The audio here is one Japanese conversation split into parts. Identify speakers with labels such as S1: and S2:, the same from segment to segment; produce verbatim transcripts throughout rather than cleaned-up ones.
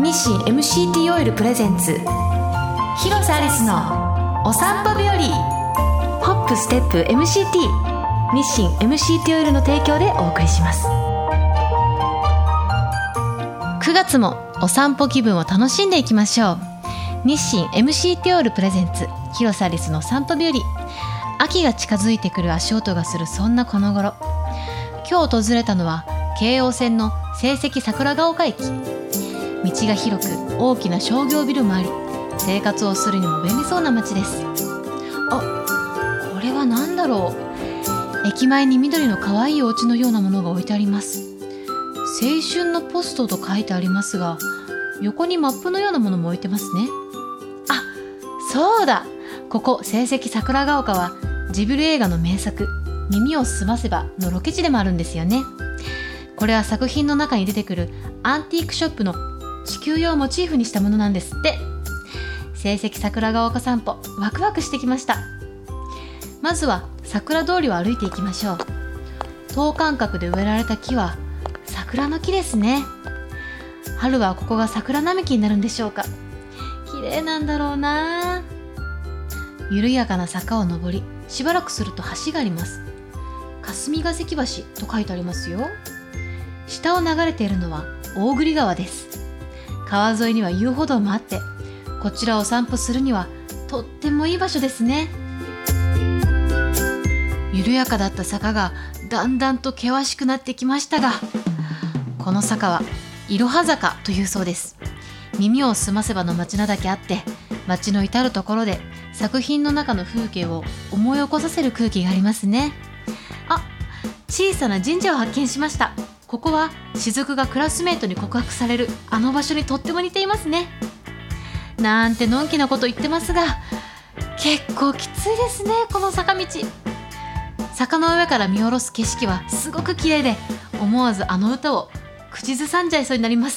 S1: 日清 エムシーティー オイルプレゼンツ広瀬アリスのお散歩日和。ホップステップ エムシーティー 日清 エムシーティー オイルの提供でお送りします。くがつもお散歩気分を楽しんでいきましょう。日清 エムシーティー オイルプレゼンツ広瀬アリスのお散歩日和。秋が近づいてくる足音がするそんなこの頃、今日訪れたのは京王線の成績桜ヶ丘駅。道が広く大きな商業ビルもあり、生活をするにも便利そうな街です。あ、これは何だろう。駅前に緑の可愛いお家のようなものが置いてあります。青春のポストと書いてありますが、横にマップのようなものも置いてますね。あ、そうだ、ここ成績桜ヶ丘はジブリ映画の名作耳をすませばのロケ地でもあるんですよね。これは作品の中に出てくるアンティークショップの地球用をモチーフにしたものなんですって。成績桜ヶ丘散歩、ワクワクしてきました。まずは桜通りを歩いていきましょう。等間隔で植えられた木は桜の木ですね。春はここが桜並木になるんでしょうか。綺麗なんだろうな。緩やかな坂を登り、しばらくすると橋があります。霞ヶ関橋と書いてありますよ。下を流れているのは大栗川です。川沿いには遊歩道もあって、こちらを散歩するにはとってもいい場所ですね。緩やかだった坂がだんだんと険しくなってきましたが、この坂はいろは坂というそうです。耳をすませばの街なだけあって、街の至るところで作品の中の風景を思い起こさせる空気がありますね。あ、小さな神社を発見しました。ここは雫がクラスメートに告白されるあの場所にとっても似ていますね。なんてのんきなこと言ってますが、結構きついですね、この坂道。坂の上から見下ろす景色はすごく綺麗で、思わずあの歌を口ずさんじゃいそうになります。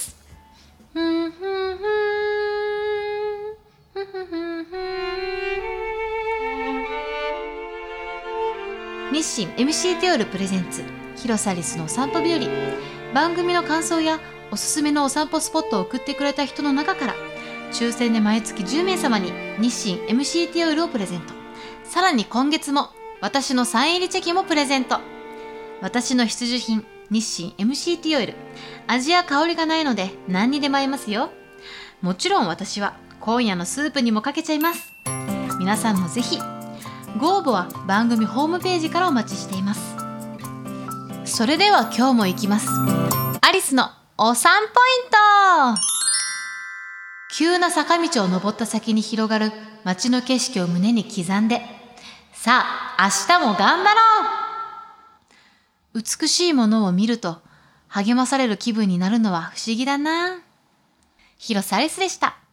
S1: 日清 エムシーティー オイルプレゼンツ広瀬アリスのお散歩日和。番組の感想やおすすめのお散歩スポットを送ってくれた人の中から抽選で毎月じゅうめいさまに日清 エムシーティー オイルをプレゼント。さらに今月も私のサイン入りチェキもプレゼント。私の必需品日清 エムシーティー オイル、味や香りがないので何にでも合いますよ。もちろん私は今夜のスープにもかけちゃいます。皆さんもぜひ。ご応募は番組ホームページからお待ちしています。それでは今日も行きます。アリスのお散歩ポイント。急な坂道を登った先に広がる街の景色を胸に刻んで、さあ明日も頑張ろう。美しいものを見ると励まされる気分になるのは不思議だな。広瀬アリスでした。